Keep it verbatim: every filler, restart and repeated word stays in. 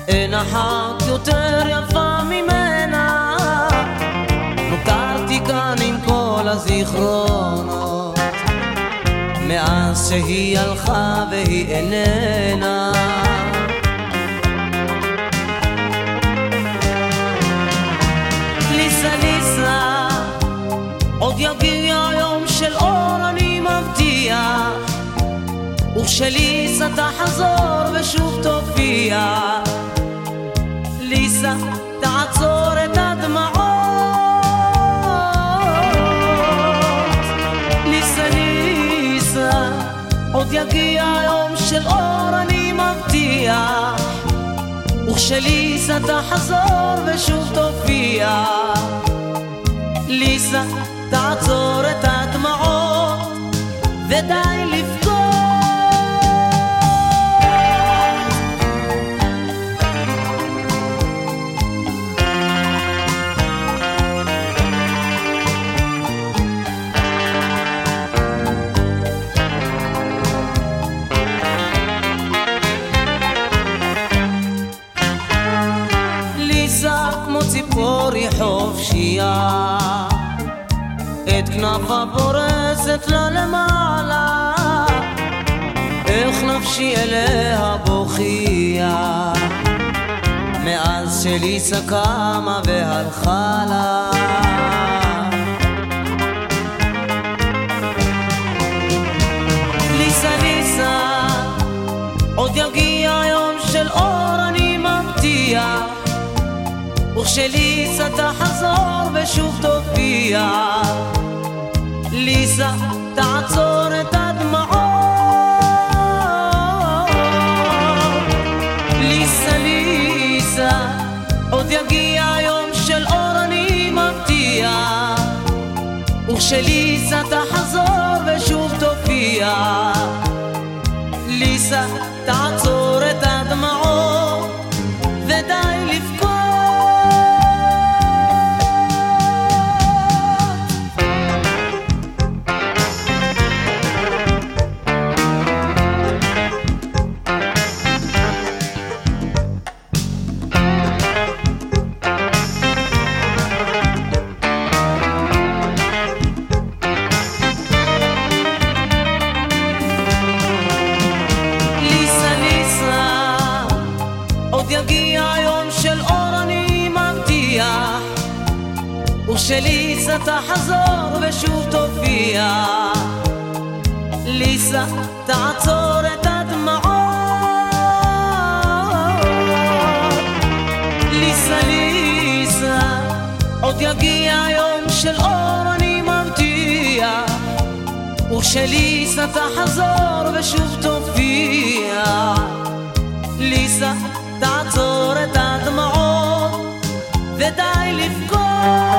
אין אחת יותר יפה ממנה, נותרתי כאן עם כל הזיכרונות מאז שהיא הלכה והיא איננה. ליסה ליסה, עוד יגיע יום של אור אני מבטיח, וכשליסה תחזור ושוב תופיע. ליסה תעצור את הדמעות, ליסה ליסה, עוד יגיע יום של אור אני מבטיח, וכשליסה תחזור ושוב תופיע. ליסה תעצור את הדמעות ודי לבכות. ליסה כמו ציפורי חופשייה, את כנפה פורסת לה למעלה, איך נפשי אליה בוכייה מאז שליסה קמה והלכה לה. ליסה ליסה, עוד יגיע יום של אור אני מבטיח, וכשליסה תחזור ושוב תופיע. ליסה תעצור את הדמעות, ליסה ליסה, עוד יגיע יום של אור אני מבטיח, וכשליסה תחזור ושוב תופיע. ליסה תעצור את הדמעות ודי לבכות. יגיע יום של אור אני מבטיח, וכשליסה תחזור ושוב תופיע. ליסה תעצור את הדמעות, ליסה ליסה, עוד יגיע יום של אור אני מבטיח, וכשליסה תחזור ושוב תופיע. ליסה תעצור את הדמעות ודי לבכות.